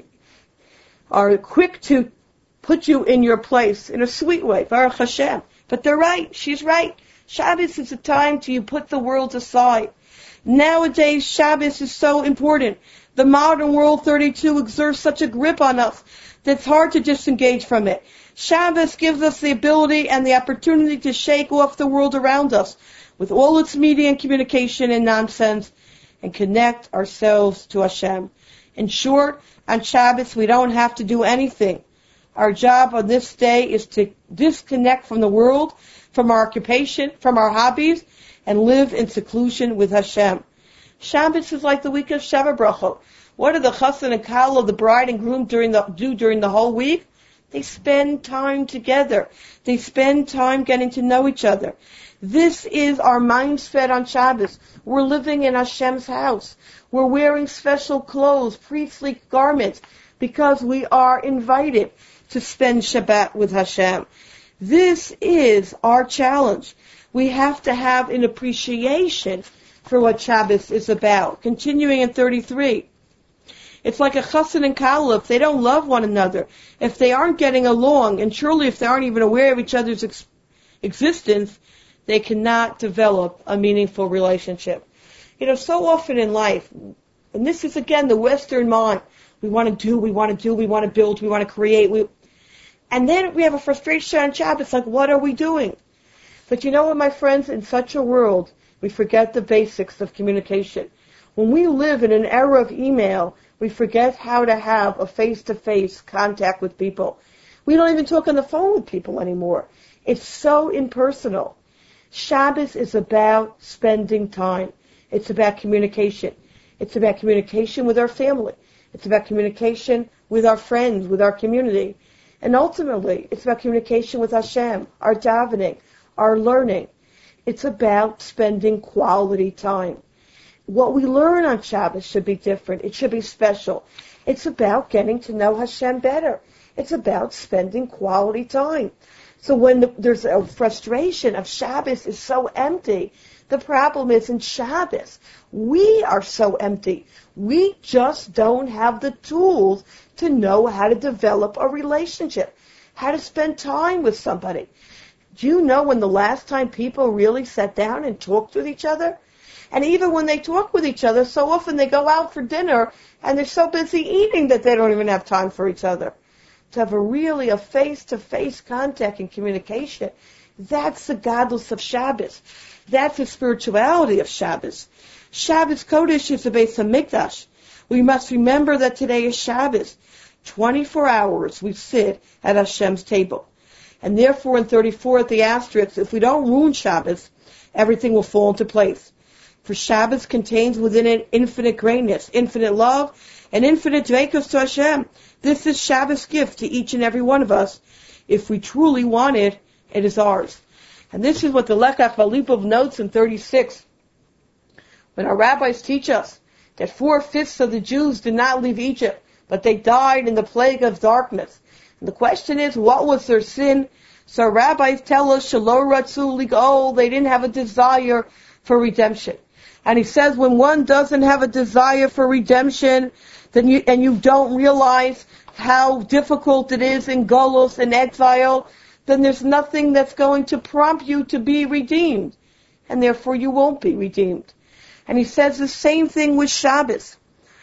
are quick to put you in your place in a sweet way, Baruch Hashem. But they're right. She's right. Shabbos is a time to you put the world aside. Nowadays, Shabbos is so important. The modern world 32 exerts such a grip on us that it's hard to disengage from it. Shabbos gives us the ability and the opportunity to shake off the world around us with all its media and communication and nonsense and connect ourselves to Hashem. In short, on Shabbos, we don't have to do anything. Our job on this day is to disconnect from the world, from our occupation, from our hobbies, and live in seclusion with Hashem. Shabbos is like the week of Sheva Brachot. What do the chassan and kala, the bride and groom, do during the whole week? They spend time together. They spend time getting to know each other. This is our minds fed on Shabbos. We're living in Hashem's house. We're wearing special clothes, priestly garments, because we are invited to spend Shabbat with Hashem. This is our challenge. We have to have an appreciation for what Shabbos is about. Continuing in 33. It's like a chassan and kala. If they don't love one another, if they aren't getting along, and surely if they aren't even aware of each other's existence, they cannot develop a meaningful relationship. So often in life, and this is again the Western mind, we want to build, we want to create, and then we have a frustration on Shabbos, like, what are we doing? But you know what, my friends, in such a world, we forget the basics of communication. When we live in an era of email, we forget how to have a face-to-face contact with people. We don't even talk on the phone with people anymore. It's so impersonal. Shabbos is about spending time. It's about communication. It's about communication with our family. It's about communication with our friends, with our community. And ultimately, it's about communication with Hashem, our davening, our learning. It's about spending quality time. What we learn on Shabbos should be different. It should be special. It's about getting to know Hashem better. It's about spending quality time. So when there's a frustration of Shabbos is so empty, the problem is in Shabbos, we are so empty. We just don't have the tools to know how to develop a relationship, how to spend time with somebody. Do you know when the last time people really sat down and talked with each other? And even when they talk with each other, so often they go out for dinner and they're so busy eating that they don't even have time for each other. To have a face-to-face contact and communication, that's the godless of Shabbos. That's the spirituality of Shabbos. Shabbos Kodesh is the Beis HaMikdash. We must remember that today is Shabbos. 24 hours we sit at Hashem's table. And therefore in 34 at the asterisk, if we don't ruin Shabbos, everything will fall into place. For Shabbos contains within it infinite greatness, infinite love, and infinite dveikus to Hashem. This is Shabbos' gift to each and every one of us. If we truly want it, it is ours. And this is what the Lekach Valipov notes in 36. When our rabbis teach us that 4/5 of the Jews did not leave Egypt, but they died in the plague of darkness. And the question is, what was their sin? So our rabbis tell us, Shelo Ratzu Ligol, they didn't have a desire for redemption. And he says, when one doesn't have a desire for redemption, then you don't realize how difficult it is in Golos and exile, then there's nothing that's going to prompt you to be redeemed. And therefore you won't be redeemed. And he says the same thing with Shabbos.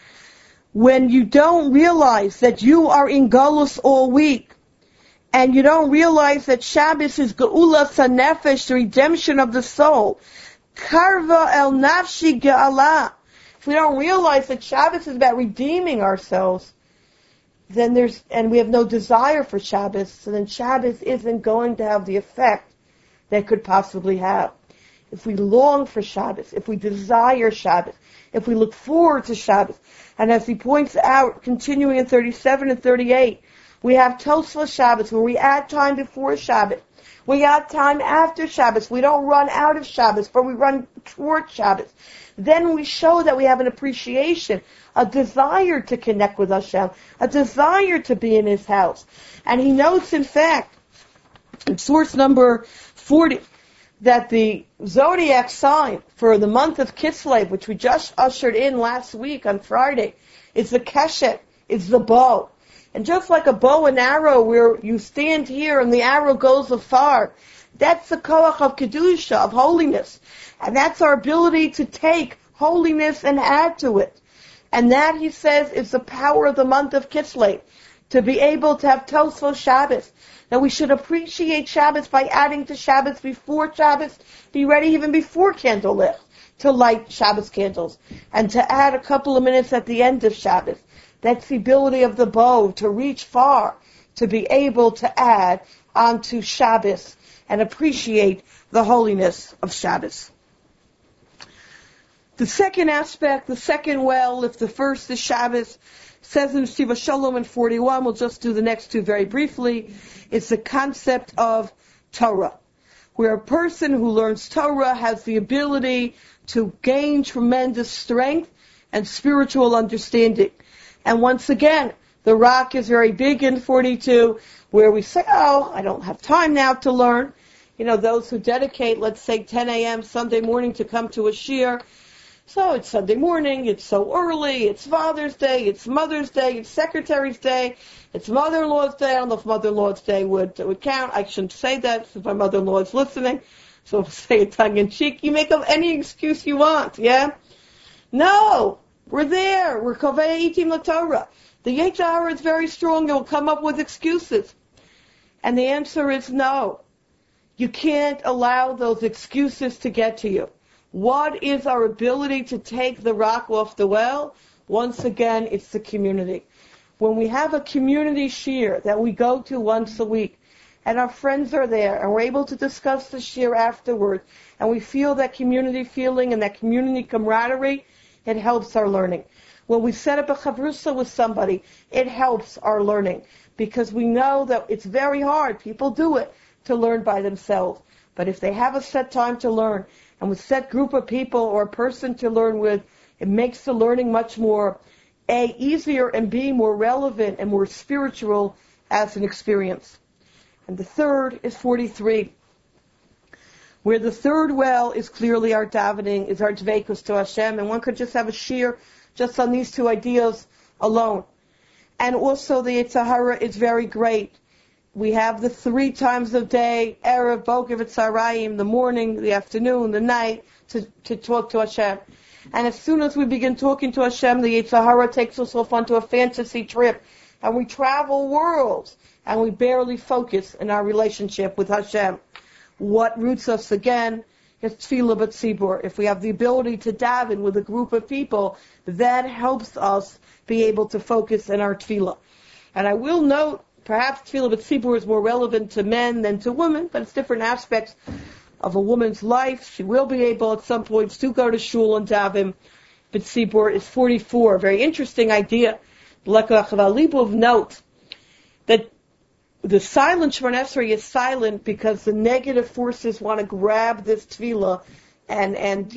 When you don't realize that you are in Golos all week, and you don't realize that Shabbos is Geula Sanefesh, the redemption of the soul, Karva El Nafshi Ge'ala. If we don't realize that Shabbos is about redeeming ourselves, then we have no desire for Shabbos, so then Shabbos isn't going to have the effect that it could possibly have. If we long for Shabbos, if we desire Shabbos, if we look forward to Shabbos, and as he points out, continuing in 37 and 38, we have Tosla Shabbos, where we add time before Shabbos. We add time after Shabbos. We don't run out of Shabbos, but we run toward Shabbos. Then we show that we have an appreciation, a desire to connect with Hashem, a desire to be in His house. And he notes, in fact, in source number 40, that the zodiac sign for the month of Kislev, which we just ushered in last week on Friday, is the Keshet, is the bow. And just like a bow and arrow where you stand here and the arrow goes afar, That's the koach of kedusha, of holiness. And that's our ability to take holiness and add to it. And that, he says, is the power of the month of Kislev, to be able to have Tosfos Shabbos. Now we should appreciate Shabbos by adding to Shabbos before Shabbos, be ready even before candlelit to light Shabbos candles, and to add a couple of minutes at the end of Shabbos. That's the ability of the bow to reach far, to be able to add onto Shabbos and appreciate the holiness of Shabbos. The second aspect, the second well, if the first is Shabbos, says in Shiva Shalom in 41, we'll just do the next two very briefly, it's the concept of Torah, where a person who learns Torah has the ability to gain tremendous strength and spiritual understanding. And once again, the rock is very big in 42, where we say, oh, I don't have time now to learn. You know, those who dedicate, let's say, 10 a.m. Sunday morning to come to a shiur. So it's Sunday morning, it's so early, it's Father's Day, it's Mother's Day, it's Secretary's Day, it's Mother-in-law's Day. I don't know if Mother-in-law's Day would count. I shouldn't say that since my mother-in-law is listening. So say it tongue-in-cheek. You make up any excuse you want, yeah? No, we're there. We're Kovei Itim LaTorah. The Yetzer Hara is very strong. It will come up with excuses. And the answer is no. You can't allow those excuses to get to you. What is our ability to take the rock off the well? Once again, it's the community. When we have a community shiur that we go to once a week, and our friends are there, and we're able to discuss the shiur afterward, and we feel that community feeling and that community camaraderie, it helps our learning. When we set up a chavrusa with somebody, it helps our learning, because we know that it's very hard, people do it, to learn by themselves. But if they have a set time to learn, and with a set group of people or a person to learn with, it makes the learning much more, A, easier, and B, more relevant and more spiritual as an experience. And the third is 43, where the third well is clearly our davening, is our dveikus to Hashem, and one could just have a shiur just on these two ideas alone. And also the Yetzer Hara is very great. We have the 3 times of day, Erev, Boker, V'tzarayim, the morning, the afternoon, the night, to talk to Hashem. And as soon as we begin talking to Hashem, the Yetzer Hara takes us off onto a fantasy trip, and we travel worlds, and we barely focus in our relationship with Hashem. What roots us again is Tefillah B'tzibur. If we have the ability to daven with a group of people, that helps us be able to focus in our Tefillah. And I will note, perhaps Tefillah B'tzibur is more relevant to men than to women, but it's different aspects of a woman's life. She will be able at some points to go to shul and daven. B'tzibur is 44. Very interesting idea. Lekach Valibov note that the silent Shemona Esrei is silent because the negative forces want to grab this tefillah and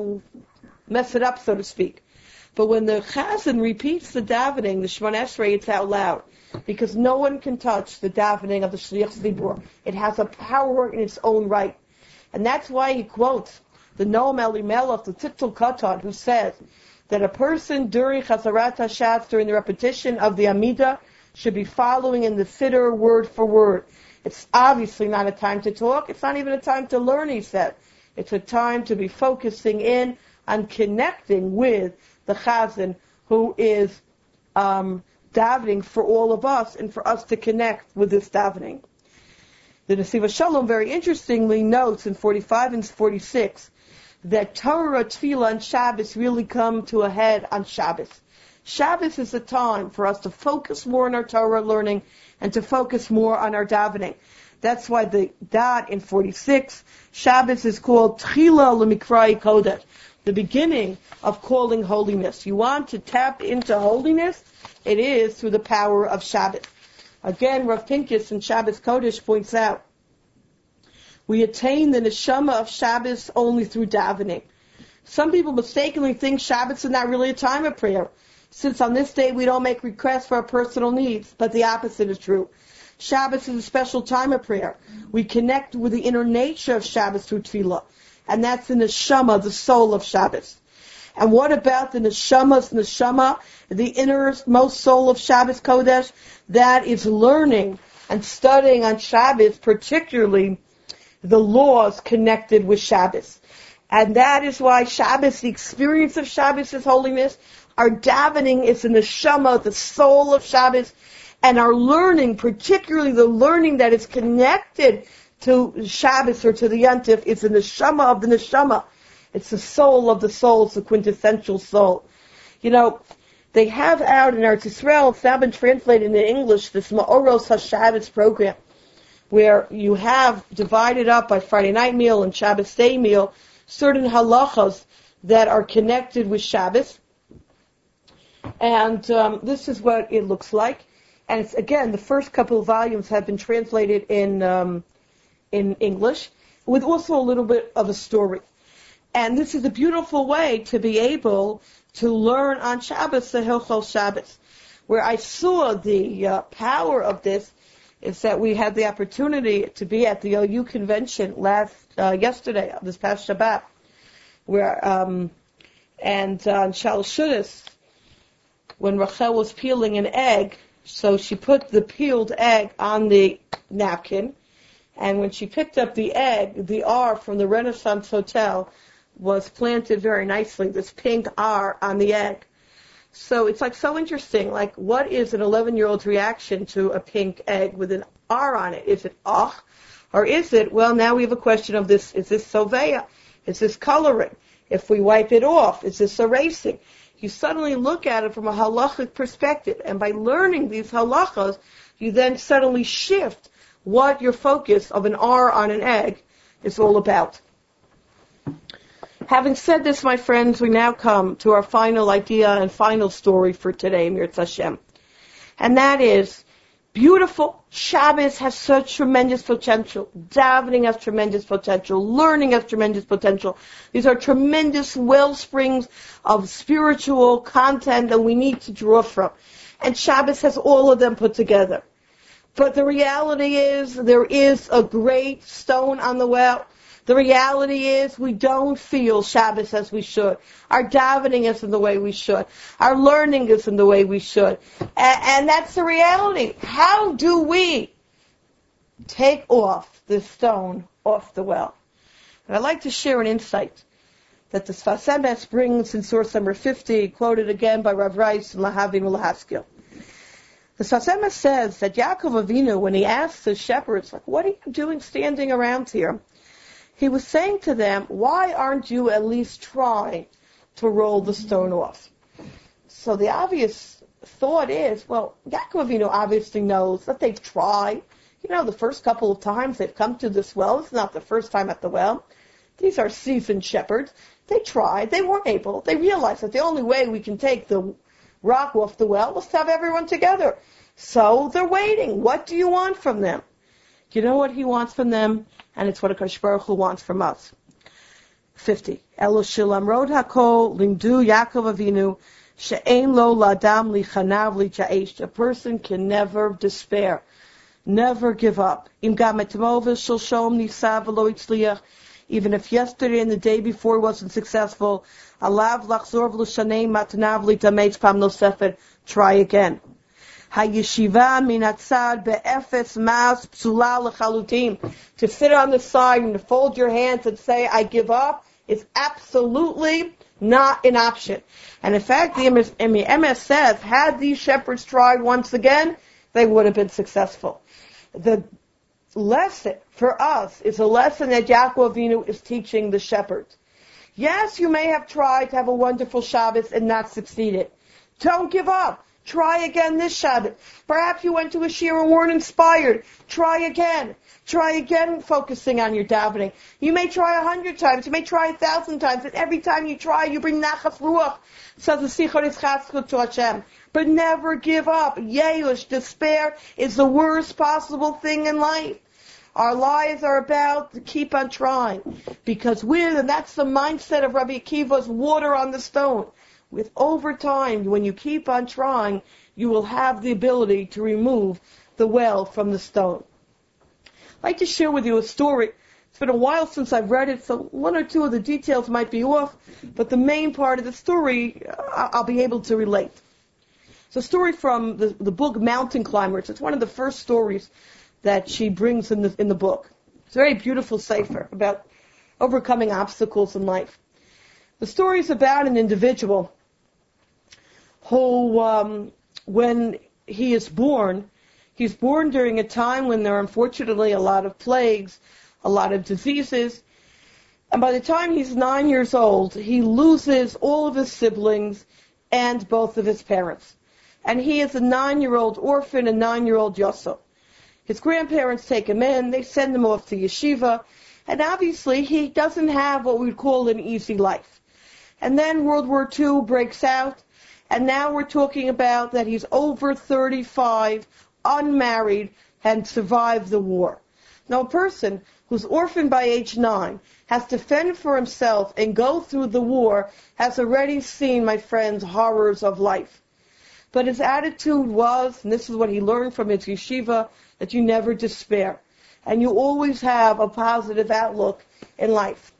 mess it up, so to speak. But when the chazan repeats the davening, the Shemona Esrei, it's out loud, because no one can touch the davening of the Shliach Tzibur. It has a power in its own right. And that's why he quotes the Noam Elimelech, the Tzitzel Katan, who says that a person during Chazarat HaShatz, during the repetition of the Amidah, should be following in the siddur word for word. It's obviously not a time to talk. It's not even a time to learn, he said. It's a time to be focusing in on connecting with the chazan, who is davening for all of us and for us to connect with this davening. The Nesiva Shalom very interestingly notes in 45 and 46 that Torah, Tefillah, and Shabbos really come to a head on Shabbos. Shabbos is a time for us to focus more on our Torah learning and to focus more on our davening. That's why the dot in 46, Shabbos is called Tchila L'Mikrai Kodesh, the beginning of calling holiness. You want to tap into holiness? It is through the power of Shabbos. Again, Rav Pincus in Shabbos Kodesh points out, we attain the neshama of Shabbos only through davening. Some people mistakenly think Shabbos is not really a time of prayer, since on this day we don't make requests for our personal needs, but the opposite is true. Shabbos is a special time of prayer. We connect with the inner nature of Shabbos through tefillah, and that's the neshama, the soul of Shabbos. And what about the neshama's neshama, the innermost soul of Shabbos Kodesh? That is learning and studying on Shabbos, particularly the laws connected with Shabbos. And that is why Shabbos, the experience of Shabbos is holiness. Our davening is in the neshama, the soul of Shabbos. And our learning, particularly the learning that is connected to Shabbos or to the Yontif, is in the neshama of the neshama. It's the soul of the soul. It's the quintessential soul. You know, they have out in Eretz Yisrael, it's now been translated into English, this Ma'oros HaShabbos program, where you have divided up by Friday night meal and Shabbos day meal certain halachas that are connected with Shabbos. And this is what it looks like. And it's, again, the first couple of volumes have been translated in English, with also a little bit of a story. And this is a beautiful way to be able to learn on Shabbos, the Hilchos Shabbos. Where I saw the power of this is that we had the opportunity to be at the OU convention yesterday, this past Shabbat, where and on Shal Shudas, when Rachel was peeling an egg, so she put the peeled egg on the napkin, and when she picked up the egg, the R from the Renaissance Hotel was planted very nicely, this pink R on the egg. So it's like so interesting, like what is an 11-year-old's reaction to a pink egg with an R on it? Is it ach? Or is it, well, now we have a question of this, is this soveya? Is this coloring? If we wipe it off, is this erasing? You suddenly look at it from a halachic perspective, and by learning these halachas, you then suddenly shift what your focus of an R on an egg is all about. Having said this, my friends, we now come to our final idea and final story for today, Mirz Hashem. And that is, beautiful, Shabbos has such tremendous potential. Davening has tremendous potential. Learning has tremendous potential. These are tremendous well springs of spiritual content that we need to draw from. And Shabbos has all of them put together. But the reality is, there is a great stone on the well. The reality is we don't feel Shabbos as we should. Our davening isn't the way we should. Our learning isn't the way we should. And that's the reality. How do we take off the stone off the well? And I'd like to share an insight that the Sfas Emes brings in source number 50, quoted again by Rav Rice and Lahavim Lahaskil. The Sfas Emes says that Yaakov Avinu, when he asked the shepherds, like, what are you doing standing around here? He was saying to them, why aren't you at least trying to roll the stone off? So the obvious thought is, well, Yaakov Avinu obviously knows that they've tried. You know, the first couple of times they've come to this well, it's not the first time at the well. These are seasoned shepherds. They tried. They weren't able. They realized that the only way we can take the rock off the well was to have everyone together. So they're waiting. What do you want from them? You know what he wants from them? And it's what HaKadosh Baruch Hu wants from us. 50. Elo shilamrod hakol limdu Yaakov Avinu she'ein lo ladam lichanav licha'esh. A person can never despair, never give up. Im gam etmol v'shalshom nisav v'lo itzliach. Even if yesterday and the day before wasn't successful, alav lachzor v'lushanei matnav litameitz pam nosefet. Try again. Hayeshiva minatzad be'efes mas psula lechalutim. To sit on the side and to fold your hands and say, I give up, is absolutely not an option. And in fact, the Emes says, had these shepherds tried once again, they would have been successful. The lesson for us is a lesson that Yaakov Avinu is teaching the shepherds. Yes, you may have tried to have a wonderful Shabbos and not succeeded. Don't give up. Try again this Shabbat. Perhaps you went to a shiur and weren't inspired. Try again. Try again focusing on your davening. You may try 100 times. You may try 1,000 times. And every time you try, you bring nachas ruach. Says the Sichot Yitzchak to Hashem. But never give up. Yeush, despair, is the worst possible thing in life. Our lives are about to keep on trying. Because and that's the mindset of Rabbi Akiva's water on the stone. With over time, when you keep on trying, you will have the ability to remove the well from the stone. I'd like to share with you a story. It's been a while since I've read it, so one or two of the details might be off, but the main part of the story I'll be able to relate. It's a story from the book Mountain Climbers. It's one of the first stories that she brings in the book. It's a very beautiful sefer about overcoming obstacles in life. The story is about an individual who, when he is born, he's born during a time when there are unfortunately a lot of plagues, a lot of diseases, and by the time he's 9 years old, he loses all of his siblings and both of his parents. And he is a 9-year-old orphan, a 9-year-old yosso. His grandparents take him in, they send him off to yeshiva, and obviously he doesn't have what we'd call an easy life. And then World War II breaks out, and now we're talking about that he's over 35, unmarried, and survived the war. Now a person who's orphaned by age 9, has to fend for himself and go through the war, has already seen, my friends, horrors of life. But his attitude was, and this is what he learned from his yeshiva, that you never despair. And you always have a positive outlook in life.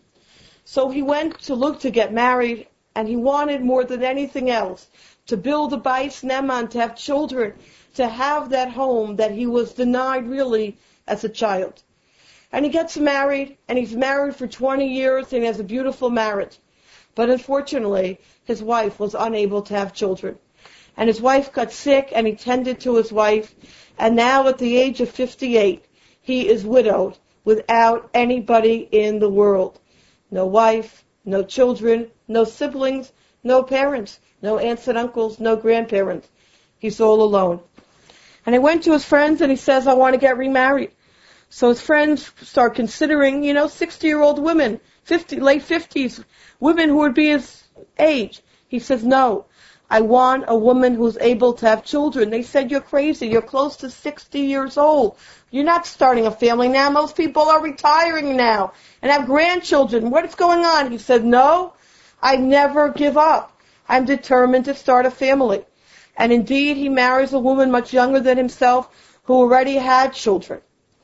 So he went to look to get married, and he wanted more than anything else to build a Bais Neman, to have children, to have that home that he was denied really as a child. And he gets married, and he's married for 20 years, and he has a beautiful marriage. But unfortunately, his wife was unable to have children. And his wife got sick, and he tended to his wife. And now at the age of 58, he is widowed without anybody in the world. No wife, no children, no siblings, no parents, no aunts and uncles, no grandparents. He's all alone. And he went to his friends, and he says, I want to get remarried. So his friends start considering, 60-year-old women, late 50s, women who would be his age. He says, no, I want a woman who's able to have children. They said, you're crazy. You're close to 60 years old. You're not starting a family now. Most people are retiring now and have grandchildren. What is going on? He said, no, I never give up. I'm determined to start a family. And indeed, he marries a woman much younger than himself who already had children.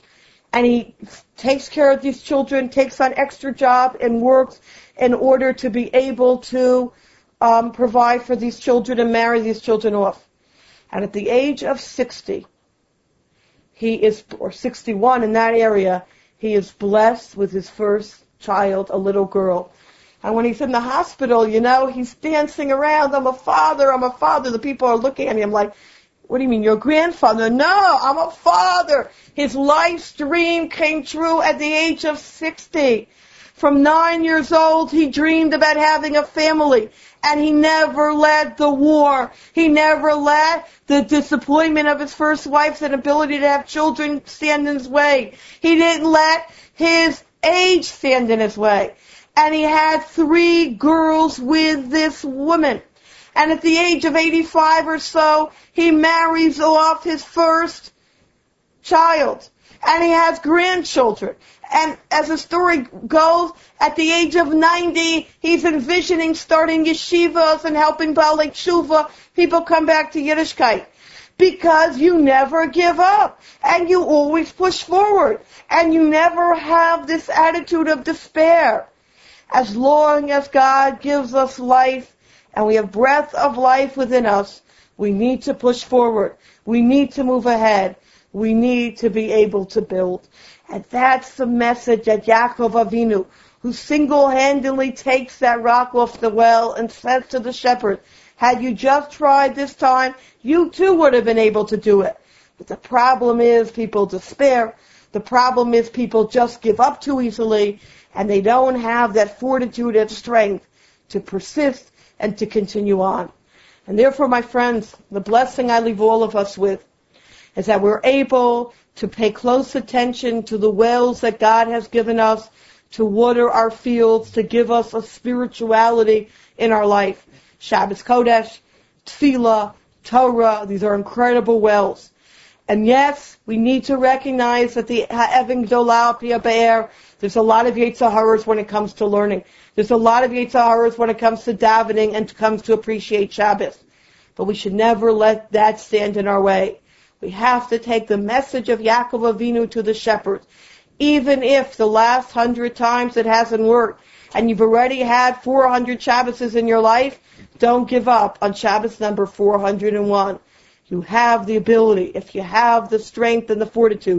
And he takes care of these children, takes on extra job, and works in order to be able to provide for these children and marry these children off. And at the age of 60, or 61 in that area, he is blessed with his first child, a little girl. And when he's in the hospital, he's dancing around, I'm a father. The people are looking at him like, what do you mean, your grandfather? No, I'm a father. His life's dream came true at the age of 60. From 9 years old, he dreamed about having a family. And he never let the war, he never let the disappointment of his first wife's inability to have children stand in his way. He didn't let his age stand in his way. And he had 3 girls with this woman. And at the age of 85 or so, he marries off his first child. And he has grandchildren. And as the story goes, at the age of 90, he's envisioning starting yeshivas and helping Baalei Tshuva. People come back to Yiddishkeit. Because you never give up. And you always push forward. And you never have this attitude of despair. As long as God gives us life, and we have breath of life within us, we need to push forward. We need to move ahead. We need to be able to build. And that's the message that Yaakov Avinu, who single-handedly takes that rock off the well and says to the shepherd, had you just tried this time, you too would have been able to do it. But the problem is people despair. The problem is people just give up too easily, and they don't have that fortitude and strength to persist and to continue on. And therefore, my friends, the blessing I leave all of us with is that we're able to pay close attention to the wells that God has given us, to water our fields, to give us a spirituality in our life. Shabbos Kodesh, Tefillah, Torah, these are incredible wells. And yes, we need to recognize that the Ha'evin Gdolah Pia Be'er, there's a lot of Yetzer Haras when it comes to learning. There's a lot of Yetzer Haras when it comes to davening and comes to appreciate Shabbos. But we should never let that stand in our way. We have to take the message of Yaakov Avinu to the shepherds. Even if the last 100 times it hasn't worked, and you've already had 400 Shabbos in your life, don't give up on Shabbos number 401. You have the ability, if you have the strength and the fortitude,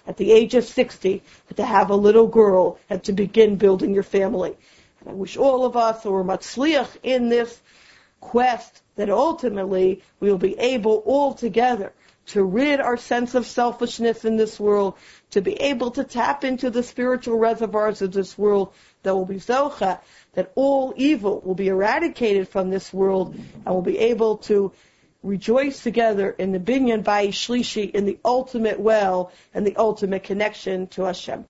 at the age of 60, to have a little girl and to begin building your family. And I wish all of us who are matzliach in this quest that ultimately we will be able all together to rid our sense of selfishness in this world, to be able to tap into the spiritual reservoirs of this world that will be zocha, that all evil will be eradicated from this world, and we'll be able to rejoice together in the binyan bayis shlishi, in the ultimate well and the ultimate connection to Hashem.